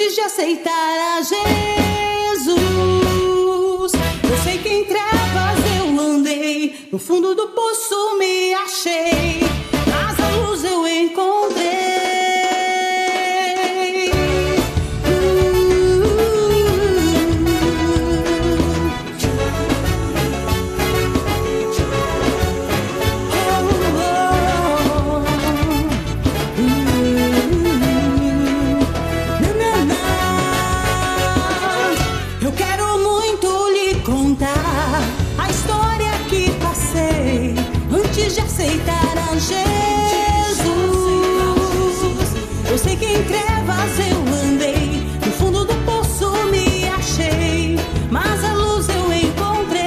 antes de aceitar a Jesus. Eu sei que em trevas eu andei, no fundo do poço me achei, mas a luz eu encontrei. Aceitar a Jesus. Eu sei que em trevas eu andei, no fundo do poço me achei, mas a luz eu encontrei.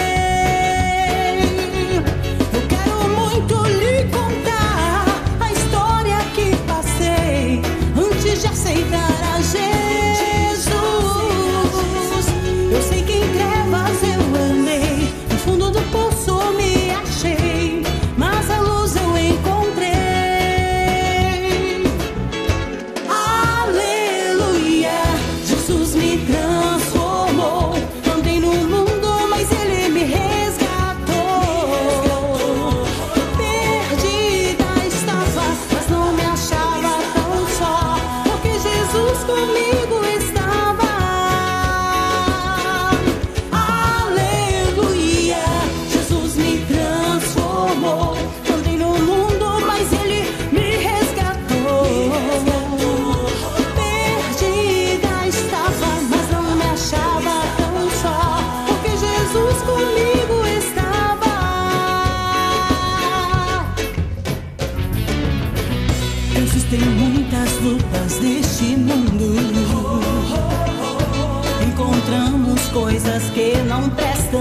Eu quero muito lhe contar a história que passei antes de aceitar a Jesus. Eu sei que em trevas eu andei, no fundo do poço me achei, mas a luz eu encontrei. Aleluia, Jesus me transformou. Andei no mundo, mas Ele me resgatou. Perdida estava, mas não me achava tão só, porque Jesus comigo estava. Aleluia, Jesus me transformou. Andei no mundo, mas Ele me resgatou. Perdida estava, mas não me achava tão só, porque Jesus comigo estava. Existem muitas lutas neste mundo, encontramos coisas que não prestam,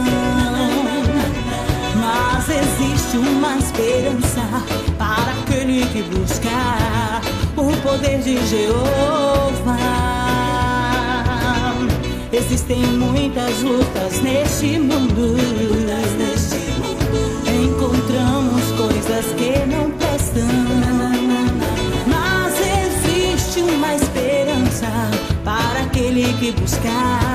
mas existe uma esperança para aquele que buscar o poder de Jeová. Existem muitas lutas neste mundo, encontramos coisas que não prestam, mas existe uma esperança para aquele que buscar